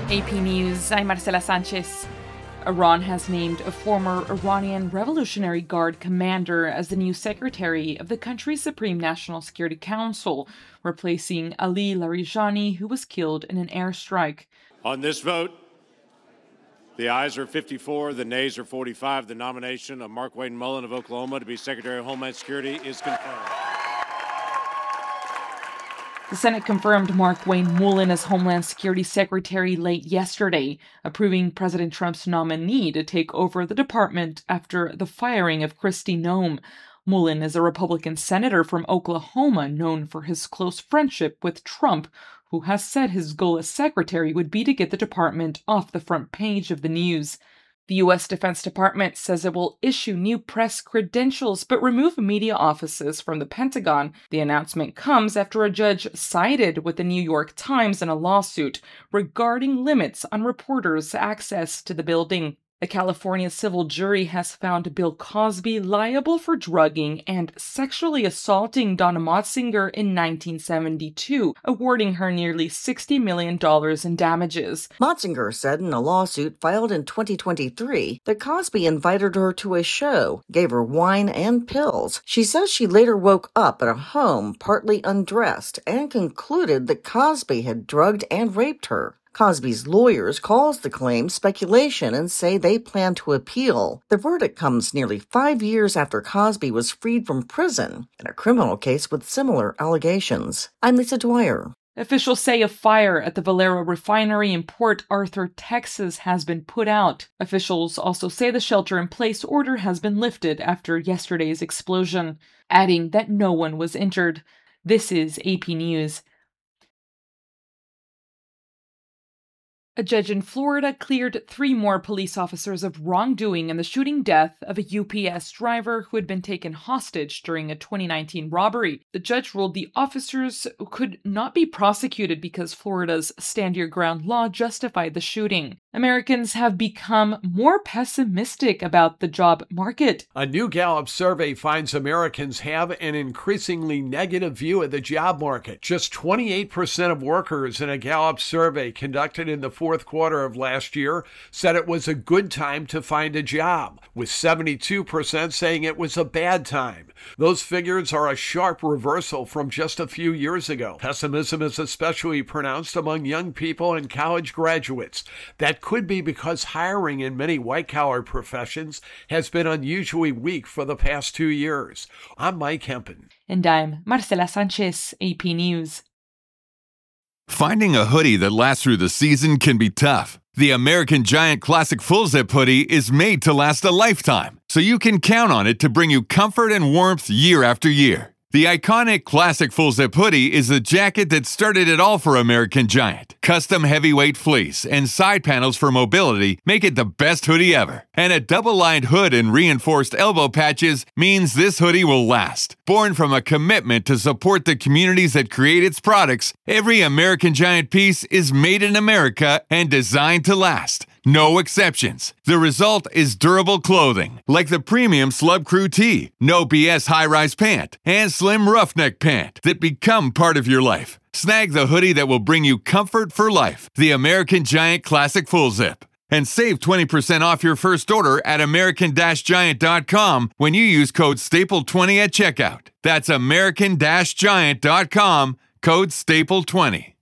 AP News, I'm Marcela Sanchez. Iran has named a former Iranian Revolutionary Guard commander as the new secretary of the country's Supreme National Security Council, replacing Ali Larijani, who was killed in an airstrike. On this vote, the ayes are 54, the nays are 45. The nomination of Markwayne Mullin of Oklahoma to be Secretary of Homeland Security is confirmed. The Senate confirmed Markwayne Mullin as Homeland Security Secretary late yesterday, approving President Trump's nominee to take over the department after the firing of Kristi Noem. Mullin is a Republican senator from Oklahoma known for his close friendship with Trump, who has said his goal as secretary would be to get the department off the front page of the news. The U.S. Defense Department says it will issue new press credentials but remove media offices from the Pentagon. The announcement comes after a judge sided with the New York Times in a lawsuit regarding limits on reporters' access to the building. A California civil jury has found Bill Cosby liable for drugging and sexually assaulting Donna Motzinger in 1972, awarding her nearly $60 million in damages. Motzinger said in a lawsuit filed in 2023 that Cosby invited her to a show, gave her wine and pills. She says she later woke up at a home partly undressed and concluded that Cosby had drugged and raped her. Cosby's lawyers calls the claim speculation and say they plan to appeal. The verdict comes nearly 5 years after Cosby was freed from prison in a criminal case with similar allegations. I'm Lisa Dwyer. Officials say a fire at the Valero refinery in Port Arthur, Texas has been put out. Officials also say the shelter-in-place order has been lifted after yesterday's explosion, adding that no one was injured. This is AP News. A judge in Florida cleared 3 more police officers of wrongdoing in the shooting death of a UPS driver who had been taken hostage during a 2019 robbery. The judge ruled the officers could not be prosecuted because Florida's Stand Your Ground law justified the shooting. Americans have become more pessimistic about the job market. A new Gallup survey finds Americans have an increasingly negative view of the job market. Just 28% of workers in a Gallup survey conducted in the fourth quarter of last year said it was a good time to find a job, with 72% saying it was a bad time. Those figures are a sharp reversal from just a few years ago. Pessimism is especially pronounced among young people and college graduates. That could be because hiring in many white-collar professions has been unusually weak for the past 2 years. I'm Mike Hempen. And I'm Marcela Sanchez, AP News. Finding a hoodie that lasts through the season can be tough. The American Giant Classic Full Zip hoodie is made to last a lifetime, so you can count on it to bring you comfort and warmth year after year. The iconic Classic Full Zip hoodie is the jacket that started it all for American Giant. Custom heavyweight fleece and side panels for mobility make it the best hoodie ever. And a double-lined hood and reinforced elbow patches means this hoodie will last. Born from a commitment to support the communities that create its products, every American Giant piece is made in America and designed to last. No exceptions. The result is durable clothing, like the premium Slub Crew Tee, No BS high-rise pant, and slim roughneck pant that become part of your life. Snag the hoodie that will bring you comfort for life, the American Giant Classic Full Zip. And save 20% off your first order at American-Giant.com when you use code STAPLE20 at checkout. That's American-Giant.com, code STAPLE20.